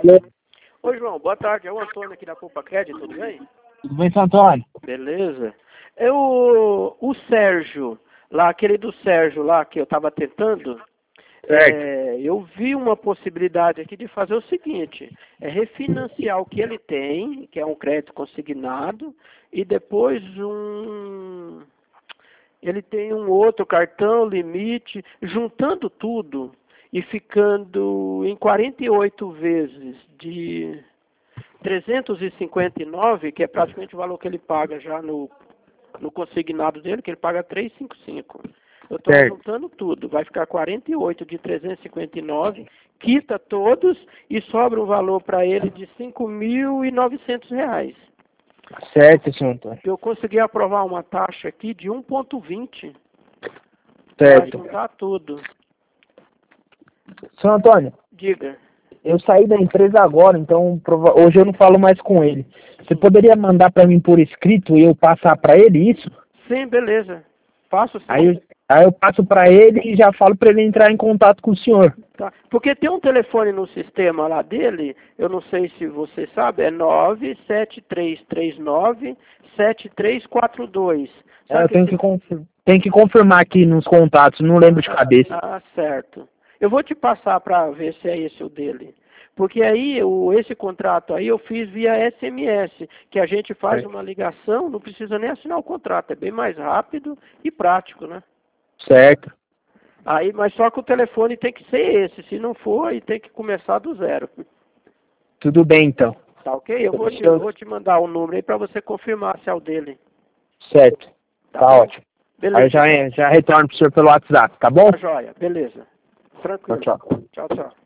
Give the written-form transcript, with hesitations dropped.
Alô? Oi, João, boa tarde. É o Antônio aqui da Poupa Crédito, tudo bem? Tudo bem, seu Antônio? Beleza. O Sérgio, lá, aquele do Sérgio lá que eu estava tentando, Certo. eu vi uma possibilidade aqui de fazer o seguinte, refinanciar o que ele tem, que é um crédito consignado, e depois ele tem um outro cartão, limite, juntando tudo e ficando em 48 vezes de 359, que é praticamente o valor que ele paga já no consignado dele, que ele paga 355. Eu estou Certo. juntando tudo, vai ficar 48 de 359, quita todos e sobra um valor para ele de R$ 5.900. Certo, seu Antônio. Eu consegui aprovar uma taxa aqui de 1,20 para Certo. juntar tudo. Seu Antônio, Diga. eu saí da empresa agora, então hoje eu não falo mais com ele. Você poderia mandar para mim por escrito e eu passar para ele isso? Sim, beleza. Faço sim. Aí eu passo para ele e já falo para ele entrar em contato com o senhor. Tá. Porque tem um telefone no sistema lá dele, eu não sei se você sabe, é 97339-7342. Eu tenho que confirmar aqui nos contatos, não lembro de cabeça. Certo. Eu vou te passar para ver se é esse o dele. Porque aí, esse contrato aí eu fiz via SMS, que a gente faz uma ligação, não precisa nem assinar o contrato, é bem mais rápido e prático, né? Certo. Aí, mas só que o telefone tem que ser esse, se não for, aí tem que começar do zero. Tudo bem, então. Tá ok? Eu vou te mandar o número aí para você confirmar se é o dele. Certo. Tá bom? ótimo. Beleza. Aí eu já retorno pro senhor pelo WhatsApp, tá bom? Tá joia. Beleza. Tranquilo. Tchau, tchau. Tchau, tchau.